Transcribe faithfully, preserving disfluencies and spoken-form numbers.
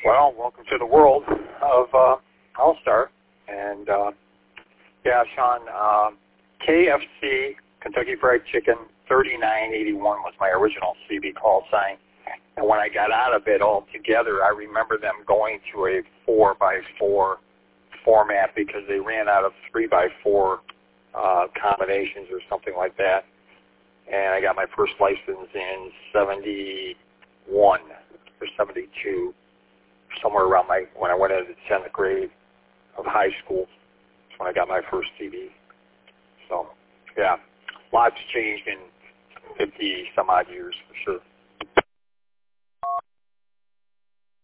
Well, welcome to the world of uh, All-Star. And, uh, yeah, Sean, um, K F C, Kentucky Fried Chicken, thirty-nine eighty-one was my original C B call sign. And when I got out of it altogether, I remember them going to a four by four format because they ran out of three by four uh, combinations or something like that. And I got my first license in seventy-one or seventy-two, somewhere around my when I went into tenth grade of high school. That's when I got my first C B. So, yeah, lots changed in fifty some odd years for sure.